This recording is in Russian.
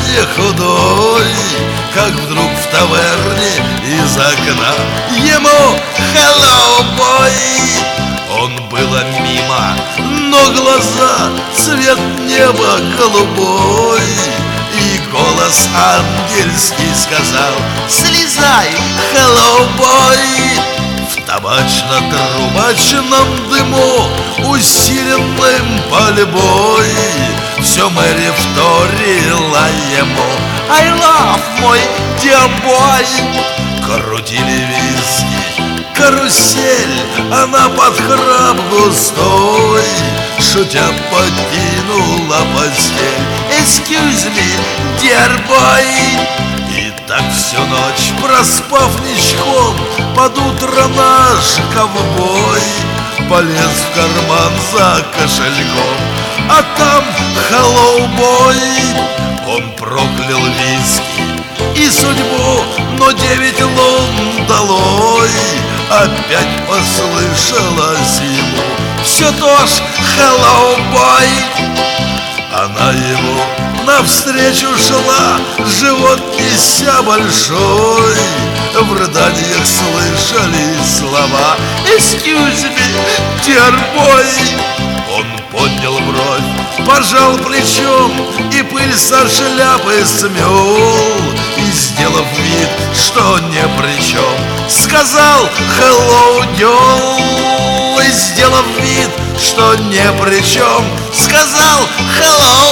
не худой, как вдруг в таверне из окна ему hello, boy. Он было мимо, но глаза цвет неба голубой, и голос ангельский сказал: слезай, hello, boy. В табачно-трубачном дыму, усиленным пальбой, все Мэри вторила ему: I love, мой dear boy. Крутили виски, карусель, она под храп густой, шутя покинула постель. Excuse me, dear boy. И так всю ночь, проспав ничком, под утро наш ковбой полез в карман за кошельком, а там hello, boy. Он проклял виски и судьбу, но 9 лун долой. Опять послышалось ему все то ж hello, boy. Она ему навстречу шла, живот неся большой. В рыданиях слышались слова: excuse me, dear boy. Он поднял бровь, пожал плечом и пыль со шляпы смел, и, сделав вид, что ни при чем, сказал hello, girl. И, сделав вид, что ни при чем, сказал hello,